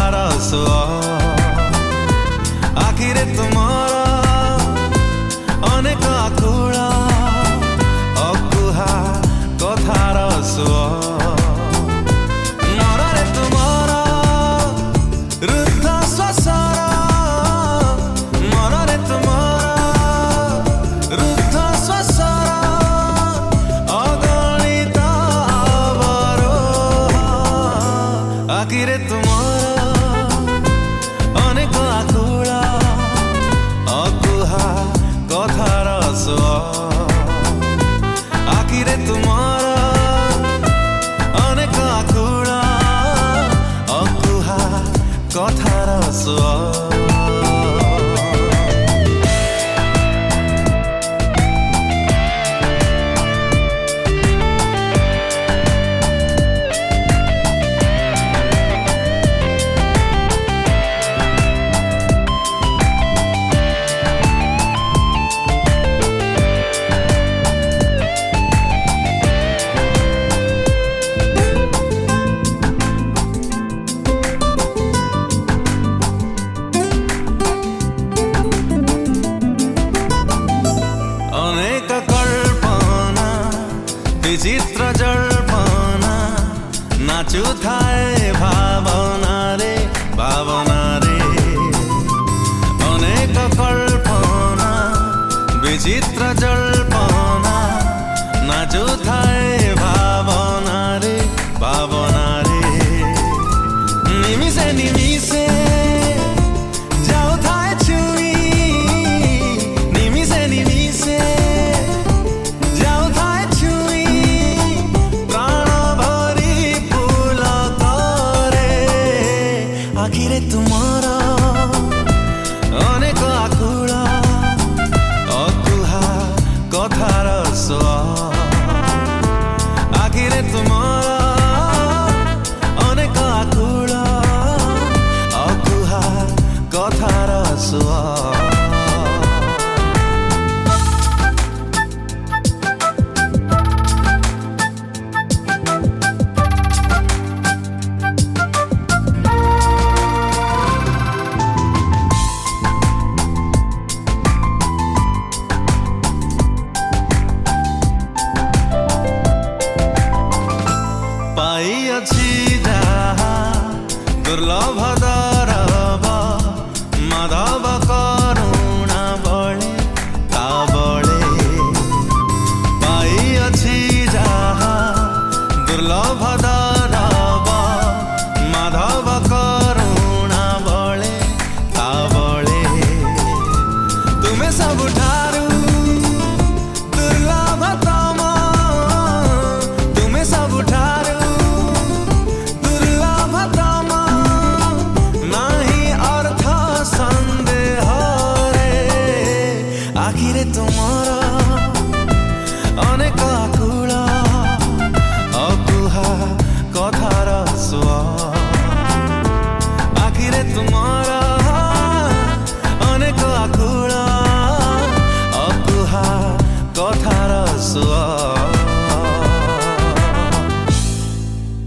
कथार सुआ आखिरे तुमार अनेक आकुल अकुहा कथार सुआ मନରେ तुमार रुद्ध श्वासर मନରେ तुमार रुद्ध श्वासर अगणित अवरोह आखिरे तुमार अनेक आकुल अकुहा कथार सुआ आखिरे तुमार अनेक आकुल अकुहा कथार सुआ अनेक कल्पना विचित्र जल्पना नाचु थाए भावना रे अनेक कल्पना विचित्र जल्पना नाचु थाए भावना रे निमिषे निमिषे जाऊ थाए छुई निमिषे निमिषे आखिरे तुमार अनेक आकुल अकुहा कथार सुआ आखिरे तुमार अनेक आकुल अकुहा कथार सुआ पाइअछि जाहा दुर्लभ दरब माधव करुणा बळे ता बळे पाइअछि जाहा दुर्लभ दरब माधव करुणा बळे ता बळे तुमे सबुठारु दुर्लभतम तुमे सबुठारु आखिरे तुमार अनेक आकुल अकुहा कथार सुआ आखिरे तुमार